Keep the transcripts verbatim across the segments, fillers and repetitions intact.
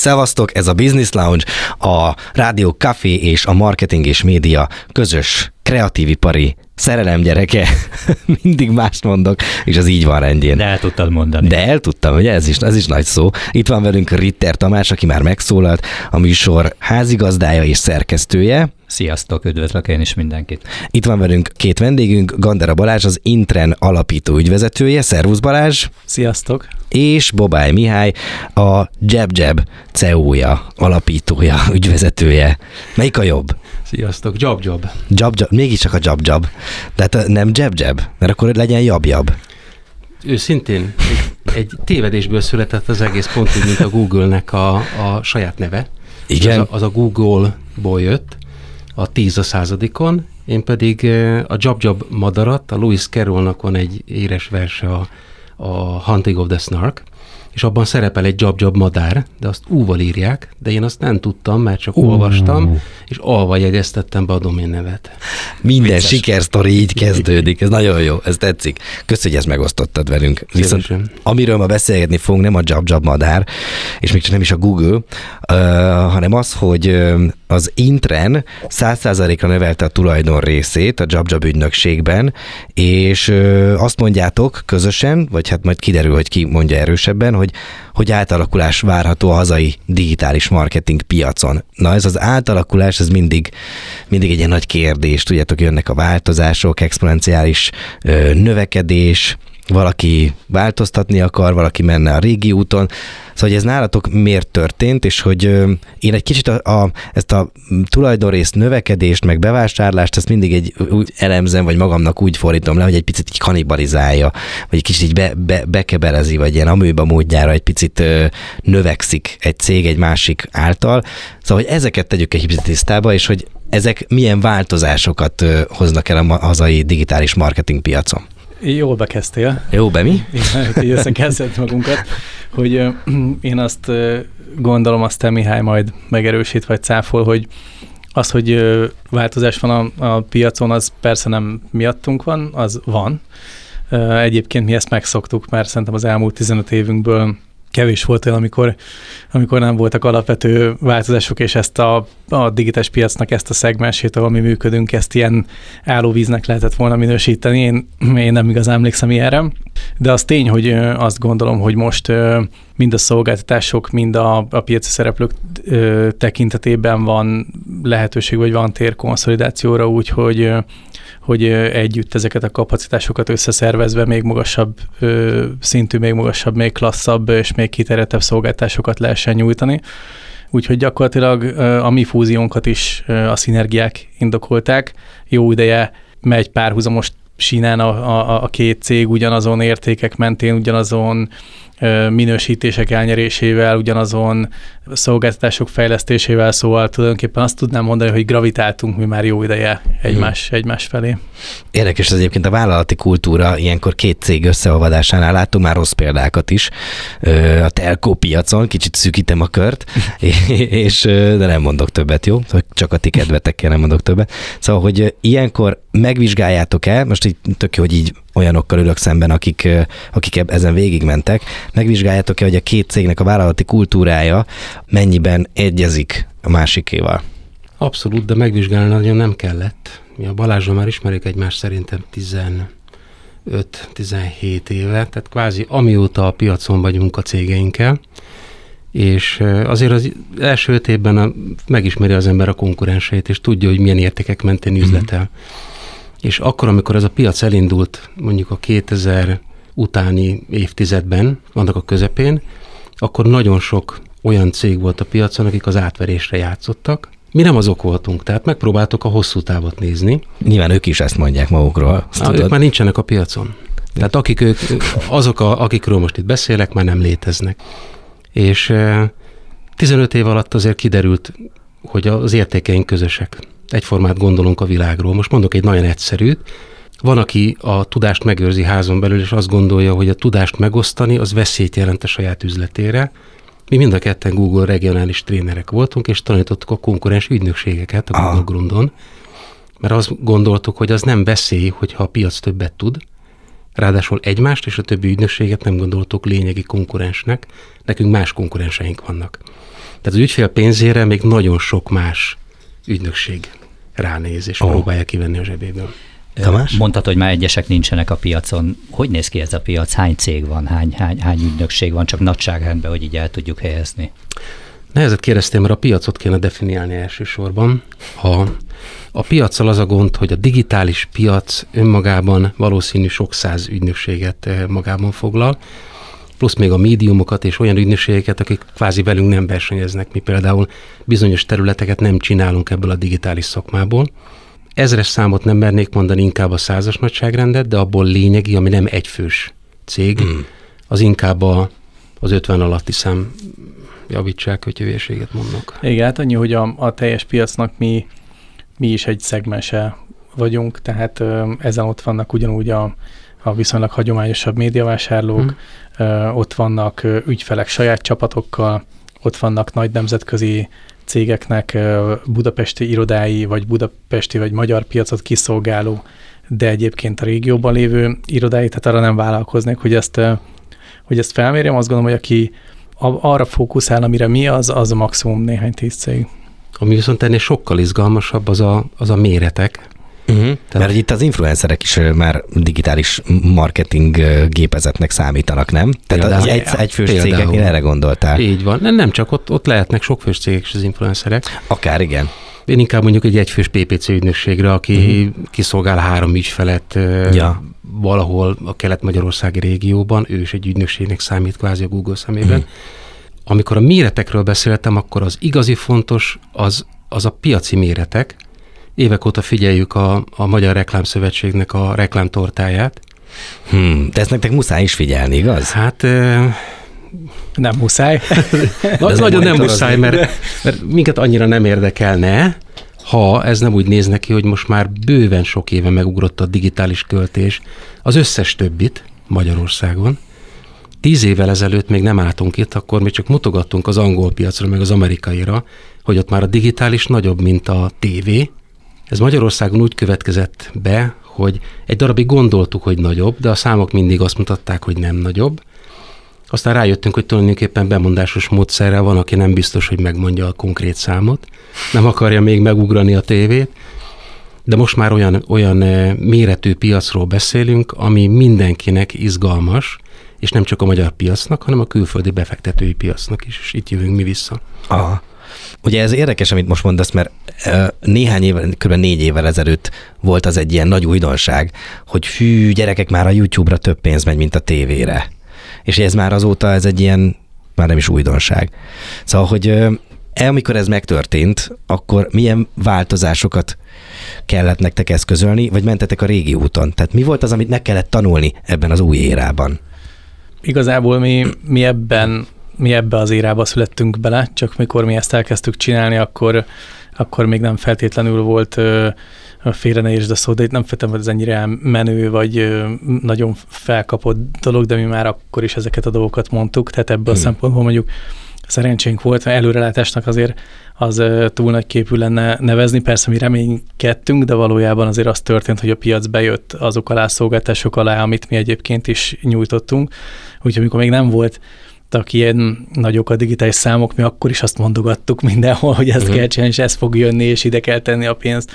Szevasztok, ez a Business Lounge, a Rádió Café és a Marketing és Média közös kreatívipari szerelem gyereke. Mindig mást mondok, és az így van rendjén. De el tudtad mondani. De el tudtam, hogy ez is, ez is nagy szó. Itt van velünk Ritter Tamás, aki már megszólalt, a műsor házigazdája és szerkesztője. Sziasztok, üdvözlök én is mindenkit. Itt van velünk két vendégünk, Gandera Balázs, az Intren alapító ügyvezetője. Szervusz Balázs! Sziasztok! És Bobály Mihály, a JabJab cé e ó-ja, alapítója, ügyvezetője. Melyik a jobb? Sziasztok, JabJab. JabJab, mégiscsak a JabJab. Tehát nem JabJab, mert akkor legyen JabJab. Őszintén egy, egy tévedésből született az egész, pont úgy, mint a Google-nek a, a saját neve. Igen. Az a, az a Google-ból jött, a tíz a századikon, én pedig a JabJab madarat, a Lewis Carrollnak van egy éres verse, a, a Hunting of the Snark, és abban szerepel egy JabJab madár, de azt U-val írják, de én azt nem tudtam, mert csak uh. olvastam, és alva jegyeztettem be a domén nevet. Minden sikersztori így kezdődik, ez nagyon jó, ez tetszik. Köszönjük, hogy ezt megosztottad velünk. Viszont amiről ma beszélgetni fogunk, nem a JabJab madár, és még csak nem is a Google, uh, hanem az, hogy az Intren száz százalékra növelte a tulajdon részét a JabJab ügynökségben, és uh, azt mondjátok közösen, vagy hát majd kiderül, hogy ki mondja erősebben, hogy, hogy átalakulás várható a hazai digitális marketing piacon. Na ez az átalakulás, ez mindig, mindig egy ilyen nagy kérdés. Tudjátok, jönnek a változások, exponenciális ö, növekedés, valaki változtatni akar, valaki menne a régi úton. Szóval, hogy ez nálatok miért történt, és hogy ö, én egy kicsit a, a, ezt a tulajdonrész növekedést, meg bevásárlást, ezt mindig egy úgy elemzem, vagy magamnak úgy fordítom le, hogy egy picit így kanibalizálja, vagy egy kicsit így be, be, bekebelezi, vagy ilyen amőba módjára egy picit ö, növekszik egy cég egy másik által. Szóval, hogy ezeket tegyük egy picit tisztába, és hogy ezek milyen változásokat ö, hoznak el a hazai digitális marketing piacon. Jól bekezdtél. Jó, be mi? Így összekezdett magunkat, hogy uh, én azt uh, gondolom, azt te Mihály majd megerősít vagy cáfol, hogy az, hogy uh, változás van a, a piacon, az persze nem miattunk van, az van. Uh, egyébként mi ezt megszoktuk, mert szerintem az elmúlt tizenöt évünkből kevés volt olyan, amikor, amikor nem voltak alapvető változások, és ezt a, a digitális piacnak ezt a szegmensét, ahol mi működünk, ezt ilyen állóvíznek lehetett volna minősíteni. Én, én nem igazán emlékszem ilyenre. De az tény, hogy azt gondolom, hogy most mind a szolgáltatások, mind a, a piaci szereplők tekintetében van lehetőség, vagy van tér konszolidációra, úgyhogy hogy együtt ezeket a kapacitásokat összeszervezve még magasabb ö, szintű, még magasabb, még klasszabb és még kiterjedtebb szolgáltatásokat lehessen nyújtani. Úgyhogy gyakorlatilag ö, a mi fúziónkat is ö, a szinergiák indokolták. Jó ideje megy párhuzamos sínán a, a, a két cég ugyanazon értékek mentén, ugyanazon ö, minősítések elnyerésével, ugyanazon szolgáltatások fejlesztésével, szóval tulajdonképpen azt tudnám mondani, hogy gravitáltunk mi már jó ideje egymás, hmm. egymás felé. Érdekes, az egyébként a vállalati kultúra ilyenkor két cég összeolvadásánál látunk már rossz példákat is. A telkó piacon, kicsit szűkítem a kört, és de nem mondok többet, jó? Csak a ti kedvetekkel nem mondok többet. Szóval, hogy ilyenkor megvizsgáljátok el, most így tök jó, hogy így olyanokkal ülök szemben, akik, akik ezen végigmentek, megvizsgáljátok-e, hogy a két cégnek a vállalati kultúrája mennyiben egyezik a másikéval? Abszolút, de megvizsgálni nagyon nem kellett. Mi a Balázsról már ismerjük egymást szerintem tizenöt-tizenhét éve, tehát kvázi amióta a piacon vagyunk a cégeinkkel, és azért az első öt évben a, megismeri az ember a konkurenseit, és tudja, hogy milyen értékek mentén üzletel. Mm-hmm. És akkor, amikor ez a piac elindult, mondjuk a kétezer utáni évtizedben, annak a közepén, akkor nagyon sok olyan cég volt a piacon, akik az átverésre játszottak. Mi nem azok voltunk, tehát megpróbáltuk a hosszú távot nézni. Nyilván ők is ezt mondják magukról. Há, ők már nincsenek a piacon. Tehát akik ők, azok, a, akikről most itt beszélek, már nem léteznek. És tizenöt év alatt azért kiderült, hogy az értékeink közösek. Egyformát gondolunk a világról. Most mondok egy nagyon egyszerűt. Van, aki a tudást megőrzi házon belül, és azt gondolja, hogy a tudást megosztani, az veszélyt jelent a saját üzletére. Mi mind a ketten Google regionális trénerek voltunk, és tanítottuk a konkurens ügynökségeket a Google Grundon, mert azt gondoltuk, hogy az nem veszély, hogyha a piac többet tud, Ráadásul egymást és a többi ügynökséget nem gondoltuk lényegi konkurensnek, nekünk más konkurenseink vannak. Tehát az ügyfél pénzére még nagyon sok más ügynökség ránéz, és oh. próbálja kivenni a zsebéből. Tamás? Mondtad, hogy már egyesek nincsenek a piacon. Hogy néz ki ez a piac? Hány cég van? Hány, hány, hány ügynökség van? Csak nagyságrendben, hogy így el tudjuk helyezni. Nehezet kérdeztem, mert a piacot kéne definiálni elsősorban. A, a piaccal az a gond, hogy a digitális piac önmagában valószínű sok száz ügynökséget magában foglal, plusz még a médiumokat és olyan ügynökségeket, akik kvázi velünk nem versenyeznek. Mi például bizonyos területeket nem csinálunk ebből a digitális szakmából. Ezres számot nem mernék mondani, inkább a százas nagyságrendet, de abból lényegi, ami nem egyfős cég, hmm. az inkább a, az ötven alatti szám, javítsák, hogy hülyeséget mondok. Igen, hát annyi, hogy a, a teljes piacnak mi, mi is egy szegmense vagyunk, tehát ö, ezen ott vannak ugyanúgy a, a viszonylag hagyományosabb médiavásárlók, hmm. ö, ott vannak ö, ügyfelek saját csapatokkal, ott vannak nagy nemzetközi cégeknek budapesti irodái, vagy budapesti, vagy magyar piacot kiszolgáló, de egyébként a régióban lévő irodái, tehát arra nem vállalkoznék, hogy ezt, hogy ezt felmérjem. Azt gondolom, hogy aki arra fókuszál, amire mi az, az a maximum néhány tíz cég. Ami viszont ennél sokkal izgalmasabb, az a, az a méretek. Uh-huh. Mert itt az influencerek is már digitális marketing gépezetnek számítanak, nem? Tehát például, az egy, egyfős például. Cégeknél erre gondoltál. Így van. Nem, nem csak, ott, ott lehetnek sokfős cégek is az influencerek. Akár, igen. Én inkább mondjuk egy egyfős pé pé cé ügynökségre, aki uh-huh. kiszolgál három ügyfelet ja. valahol a kelet-magyarországi régióban, ő is egy ügynökségnek számít kvázi a Google szemében. Uh-huh. Amikor a méretekről beszéltem, akkor az igazi fontos az, az a piaci méretek. Évek óta figyeljük a, a Magyar Reklámszövetségnek a reklámtortáját. Hmm, de ezt nektek muszáj is figyelni, igaz? Hát... E... Nem muszáj. Na, nagyon nem muszáj, mert, mert minket annyira nem érdekelne, ha ez nem úgy néz neki, hogy most már bőven sok éve megugrott a digitális költés az összes többit Magyarországon. Tíz évvel ezelőtt még nem álltunk itt, akkor még csak mutogattunk az angol piacra, meg az amerikaira, hogy ott már a digitális nagyobb, mint a tévé. Ez Magyarországon úgy következett be, hogy egy darabig gondoltuk, hogy nagyobb, de a számok mindig azt mutatták, hogy nem nagyobb. Aztán rájöttünk, hogy tulajdonképpen bemondásos módszerrel van, aki nem biztos, hogy megmondja a konkrét számot, nem akarja még megugrani a tévét, de most már olyan, olyan méretű piacról beszélünk, ami mindenkinek izgalmas, és nem csak a magyar piacnak, hanem a külföldi befektetői piacnak is, és itt jövünk mi vissza. Aha. Ugye ez érdekes, amit most mondasz, mert néhány évvel, kb. négy évvel ezelőtt volt az egy ilyen nagy újdonság, hogy fű, gyerekek, már a YouTube-ra több pénz megy, mint a tévére. És ez már azóta ez egy ilyen, már nem is újdonság. Szóval, hogy amikor ez megtörtént, akkor milyen változásokat kellett nektek eszközölni, vagy mentetek a régi úton? Tehát mi volt az, amit meg kellett tanulni ebben az új érában? Igazából mi, mi ebben mi ebbe az érába születtünk bele, csak mikor mi ezt elkezdtük csinálni, akkor, akkor még nem feltétlenül volt ö, félre ne értsd a szó, de itt nem feltétlenül volt ez ennyire menő, vagy ö, nagyon felkapott dolog, de mi már akkor is ezeket a dolgokat mondtuk, tehát ebből hmm. a szempontból mondjuk szerencsénk volt, mert előrelátásnak azért az ö, túl nagy képű lenne nevezni, persze mi reménykedtünk, de valójában azért az történt, hogy a piac bejött azok alá, szolgáltások alá, amit mi egyébként is nyújtottunk, úgyhogy amikor még nem volt ilyen nagyok a digitális számok, mi akkor is azt mondogattuk mindenhol, hogy ezt uh-huh. kell csinálni, és ez fog jönni, és ide kell tenni a pénzt.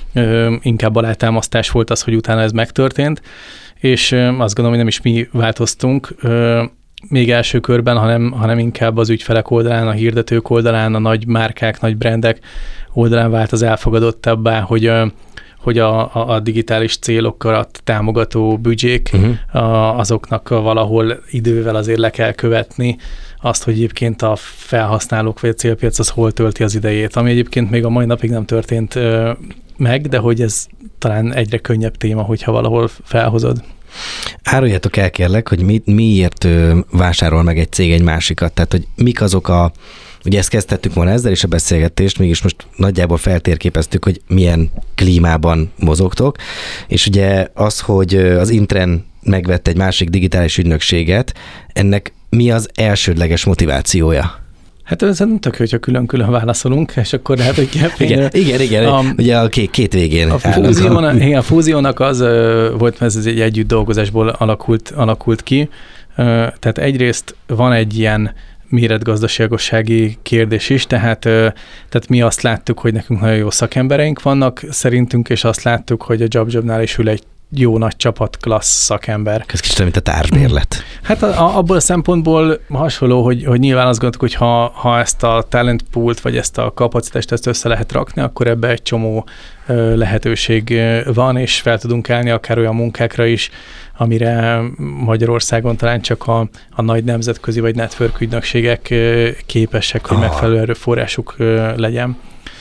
Ö, inkább alátámasztás volt az, hogy utána ez megtörtént, és ö, azt gondolom, hogy nem is mi változtunk ö, még első körben, hanem, hanem inkább az ügyfelek oldalán, a hirdetők oldalán, a nagy márkák, nagy brandek oldalán vált az elfogadottabbá, hogy ö, hogy a, a, a digitális célokat támogató büdzsék, uh-huh. a, azoknak valahol idővel azért le kell követni azt, hogy egyébként a felhasználók vagy a célpiac az hol tölti az idejét, ami egyébként még a mai napig nem történt ö, meg, de hogy ez talán egyre könnyebb téma, hogyha valahol felhozod. Áruljátok el kérlek, hogy mi, miért ö, vásárol meg egy cég egy másikat, tehát hogy mik azok a Ugye ezt kezdtettük volna ezzel is a beszélgetést, mégis most nagyjából feltérképeztük, hogy milyen klímában mozogtok, és ugye az, hogy az Intren megvett egy másik digitális ügynökséget, ennek mi az elsődleges motivációja? Hát ez nem tök, hogyha külön-külön válaszolunk, és akkor lehet, hogy kell igen, igen, igen, a, ugye a két, két végén. A, fúziónak, igen, a fúziónak az volt, mert ez egy együtt dolgozásból alakult, alakult ki. Tehát egyrészt van egy ilyen méretgazdaságossági kérdés is, tehát, tehát mi azt láttuk, hogy nekünk nagyon jó szakembereink vannak szerintünk, és azt láttuk, hogy a JobJobnál is ül egy jó nagy csapat, klassz szakember. Ez kicsit, mint a társbérlet. Hát a, a, abból a szempontból hasonló, hogy, hogy nyilván azt gondoltuk, hogy ha, ha ezt a talent poolt, vagy ezt a kapacitást ezt össze lehet rakni, akkor ebbe egy csomó ö, lehetőség van, és fel tudunk állni akár olyan munkákra is, amire Magyarországon talán csak a, a nagy nemzetközi vagy network ügynökségek ö, képesek, hogy megfelelő erőforrásuk ö, legyen.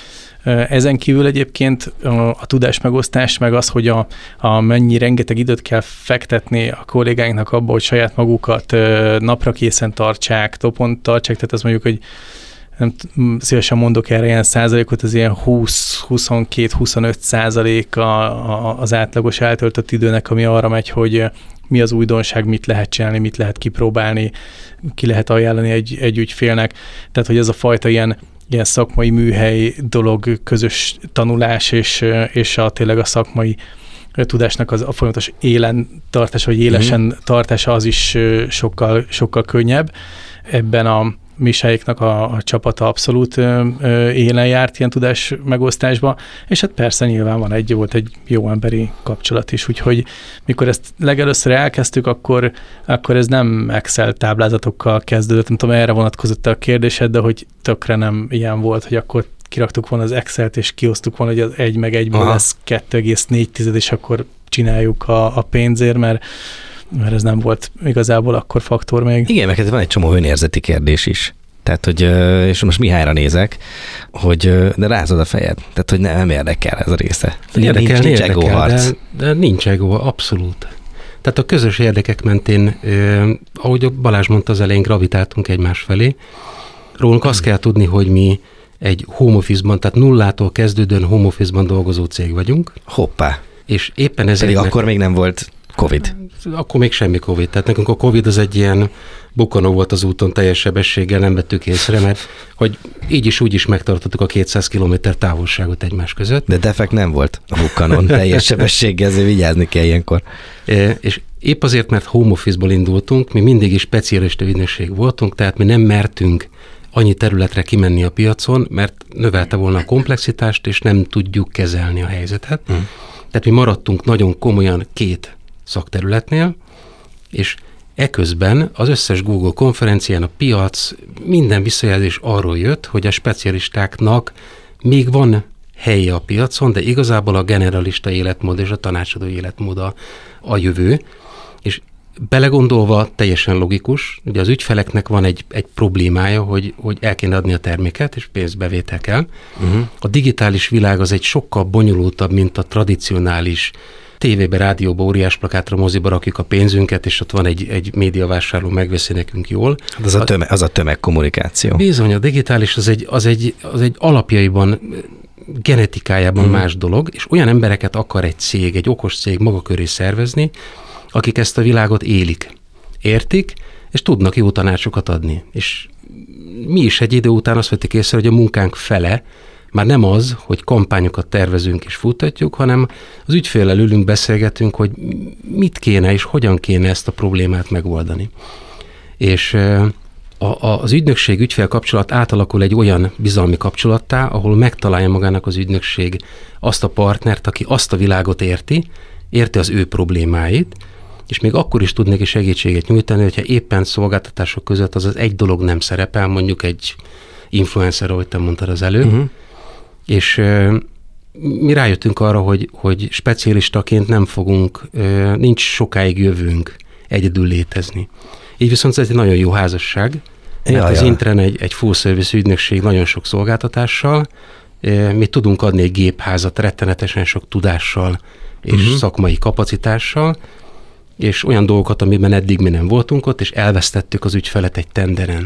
Ezen kívül egyébként a, a tudásmegosztás, meg az, hogy a, a mennyi rengeteg időt kell fektetni a kollégáinknak abba, hogy saját magukat napra készen tartsák, topon tartsák, tehát az mondjuk, hogy nem szívesen mondok erre ilyen százalékot, az ilyen húsz-huszonkettő-huszonöt százalék a, a, az átlagos eltöltött időnek, ami arra megy, hogy mi az újdonság, mit lehet csinálni, mit lehet kipróbálni, ki lehet ajánlani egy, egy ügyfélnek. Tehát, hogy ez a fajta ilyen ilyen szakmai műhely dolog, közös tanulás, és, és a, tényleg a szakmai tudásnak az a folyamatos élen tartása, vagy élesen mm. tartása az is sokkal, sokkal könnyebb. Ebben a Misáéknak a, a csapata abszolút ö, ö, élen járt ilyen tudás megosztásba, és hát persze nyilván van egy, volt egy jó emberi kapcsolat is, úgyhogy mikor ezt legelőször elkezdtük, akkor, akkor ez nem Excel táblázatokkal kezdődött, nem tudom, erre vonatkozott a kérdésed, de hogy tökre nem ilyen volt, hogy akkor kiraktuk volna az Excelt, és kiosztuk volna, hogy az egy meg egyből lesz kettő egész négy tized, és akkor csináljuk a, a pénzért, mert mert ez nem volt igazából akkor faktor még. Igen, meg van egy csomó önérzeti kérdés is. Tehát, hogy, és most Mihályra nézek, hogy de rázod a fejed. Tehát, hogy nem érdekel ez a része. Érdekel, nincs, nincs érdekel, egóharc. De, de nincs egó, abszolút. Tehát a közös érdekek mentén, eh, ahogy Balázs mondta az elején, gravitáltunk egymás felé. Rólunk azt kell tudni, hogy mi egy home office-ban, tehát nullától kezdődően home office-ban dolgozó cég vagyunk. Hoppá. És éppen ezért... Pedig akkor még nem volt Covid. Akkor még semmi Covid. Tehát nekünk a Covid az egy ilyen bukkanó volt az úton, teljes sebességgel, nem vettük észre, mert hogy így is úgy is megtartottuk a kétszáz kilométer távolságot egymás között. De defekt nem volt a bukkanón teljes sebességgel, ezért vigyázni kell ilyenkor. É, és épp azért, mert home office-ból indultunk, mi mindig is specialista ügynökség voltunk, tehát mi nem mertünk annyi területre kimenni a piacon, mert növelte volna a komplexitást, és nem tudjuk kezelni a helyzetet. Hmm. Tehát mi maradtunk nagyon komolyan két szakterületnél, és eközben az összes Google konferencián a piac, minden visszajelzés arról jött, hogy a specialistáknak még van helye a piacon, de igazából a generalista életmód és a tanácsadó életmód a, a jövő, és belegondolva teljesen logikus, ugye az ügyfeleknek van egy, egy problémája, hogy, hogy el kéne adni a terméket, és pénzbevétel kell. Uh-huh. A digitális világ az egy sokkal bonyolultabb, mint a tradicionális tévébe, rádióba, óriás plakátra, moziba rakjuk a pénzünket, és ott van egy, egy médiavásárló, megveszi nekünk jól. Az a, tömeg, az a tömegkommunikáció. Bizony, a digitális az egy, az egy, az egy alapjaiban, genetikájában mm. más dolog, és olyan embereket akar egy cég, egy okos cég maga köré szervezni, akik ezt a világot élik, értik, és tudnak jó tanácsokat adni. És mi is egy idő után azt vettük észre, hogy a munkánk fele már nem az, hogy kampányokat tervezünk és futtatjuk, hanem az ügyféllel ülünk, beszélgetünk, hogy mit kéne és hogyan kéne ezt a problémát megoldani. És a, a, az ügynökség ügyfél kapcsolat átalakul egy olyan bizalmi kapcsolattá, ahol megtalálja magának az ügynökség azt a partnert, aki azt a világot érti, érti az ő problémáit, és még akkor is tud neki segítséget nyújtani, hogyha éppen szolgáltatások között az az egy dolog nem szerepel, mondjuk egy influencer, ahogy te mondtad az előbb, uh-huh. És uh, mi rájöttünk arra, hogy, hogy specialistaként nem fogunk, uh, nincs sokáig jövőnk egyedül létezni. Így viszont ez egy nagyon jó házasság, mert ja, az ja. Intren egy, egy full service ügynökség nagyon sok szolgáltatással, uh, mi tudunk adni egy gépházat rettenetesen sok tudással és uh-huh. szakmai kapacitással, és olyan dolgokat, amiben eddig mi nem voltunk ott, és elvesztettük az ügyfelet egy tenderen.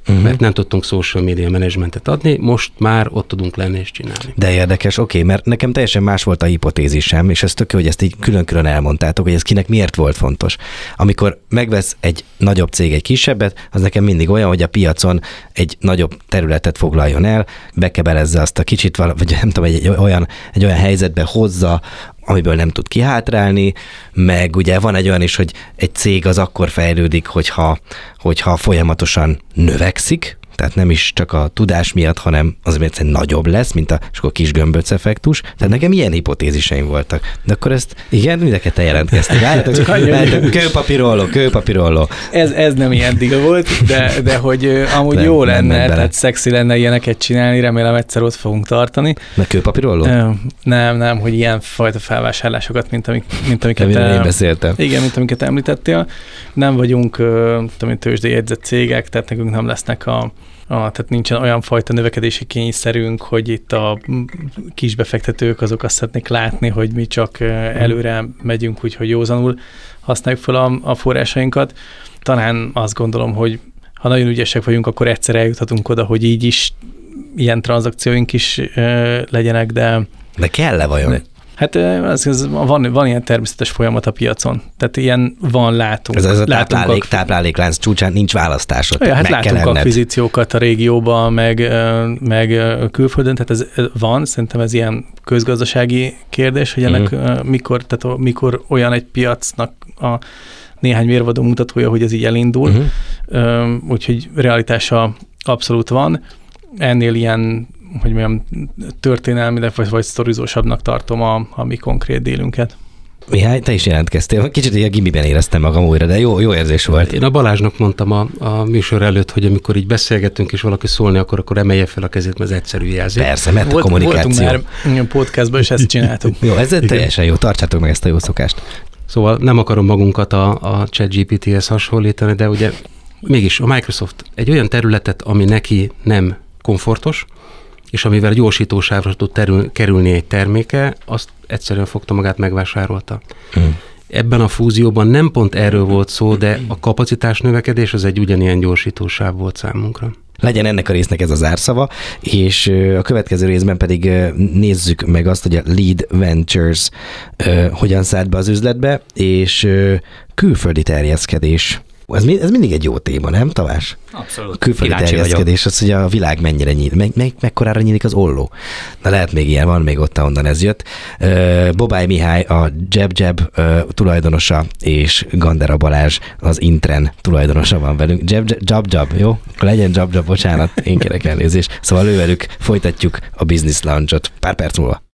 uh-huh. mert nem tudtunk social media managementet adni, most már ott tudunk lenni és csinálni. De érdekes, oké, okay, mert nekem teljesen más volt a hipotézisem, és ez tök jó, hogy ezt így külön-külön elmondtátok, hogy ez kinek miért volt fontos. Amikor megvesz egy nagyobb cég egy kisebbet, az nekem mindig olyan, hogy a piacon egy nagyobb területet foglaljon el, bekebelezze azt a kicsit, vagy nem tudom, egy olyan, egy olyan helyzetbe hozza, amiből nem tud kihátrálni, meg ugye van egy olyan is, hogy egy cég az akkor fejlődik, hogyha, hogyha folyamatosan növekszik, tehát nem is csak a tudás miatt, hanem az miatt nagyobb lesz, mint a, a kis gömböc effektus. Tehát nekem ilyen hipotéziseim voltak. De akkor ezt, igen, mindeket te jelentkeztél. Várjátok, kőpapírolló, kőpapírolló. Ez, ez nem ilyen diga volt, de, de hogy amúgy nem, jó lenne, nem tehát szexi lenne ilyeneket csinálni, remélem egyszer ott fogunk tartani. Na kőpapírolló? Nem, nem, hogy ilyen fajta felvásárlásokat, mint, amik, mint amiket... Amiről én beszéltem. Igen, mint amiket említettél. Nem vagyunk tudom, tőzsdei jegyzett cégek, tehát nekünk nem lesznek a Ah, tehát nincsen olyan fajta növekedési kényszerünk, hogy itt a kisbefektetők azok azt szeretnék látni, hogy mi csak előre megyünk, úgyhogy józanul használjuk fel a, a forrásainkat. Talán azt gondolom, hogy ha nagyon ügyesek vagyunk, akkor egyszer eljuthatunk oda, hogy így is ilyen tranzakcióink is e, legyenek, de... De kell-e vajon? De, Hát az, az van, van ilyen természetes folyamat a piacon. Tehát ilyen van, látunk. Ez, ez a látunk táplálék, a... tápláléklánc csúcsán nincs választásod. Ja, hát látunk akvizíciókat a régióban, meg, meg külföldön, tehát ez van. Szerintem ez ilyen közgazdasági kérdés, hogy ennek uh-huh. mikor, tehát mikor olyan egy piacnak a néhány mérvadó mutatója, hogy ez így elindul. Uh-huh. Úgyhogy realitása abszolút van. Ennél ilyen hogy mondjam, történelmileg vagy, vagy sztorizósabbnak tartom a, a mi konkrét délünket. Mihály, te is jelentkeztél. Kicsit ilyen gimiben éreztem magam újra, de jó, jó érzés volt. Én a Balázsnak mondtam a, a műsor előtt, hogy amikor így beszélgettünk, és valaki szólni akar, akkor emelje fel a kezét, mert ez egyszerű jelzés. Persze, mert Volt, a kommunikáció. Voltunk már podcastban, és ezt csináltuk. Jó, ez igen. Teljesen jó. Tartsátok meg ezt a jó szokást. Szóval nem akarom magunkat a, a ChatGPT-hez hasonlítani, de ugye mégis a Microsoft egy olyan területet, ami neki nem komfortos, és amivel gyorsítósávra tud terül, kerülni egy terméke, azt egyszerűen fogta magát, megvásárolta. Hmm. Ebben a fúzióban nem pont erről volt szó, de a kapacitás növekedés az egy ugyanilyen gyorsítósáv volt számunkra. Legyen ennek a résznek ez a zárszava, és a következő részben pedig nézzük meg azt, hogy a Lead Ventures hogyan szállt be az üzletbe, és külföldi terjeszkedés. Ez, ez mindig egy jó téma, nem, Tavás? Abszolút. A külföldi terjeszkedés, az, hogy a világ mennyire nyílik, meg, meg, mekkorára nyílik az olló. Na lehet még ilyen van, még ott, ahonnan ez jött. Uh, Bobály Mihály, a JabJab uh, tulajdonosa, és Gandera Balázs, az Intren tulajdonosa van velünk. JabJab, jó? Legyen JabJab, bocsánat, én kérek elnézést. Szóval ővelük folytatjuk a Business Lounge-ot pár perc múlva.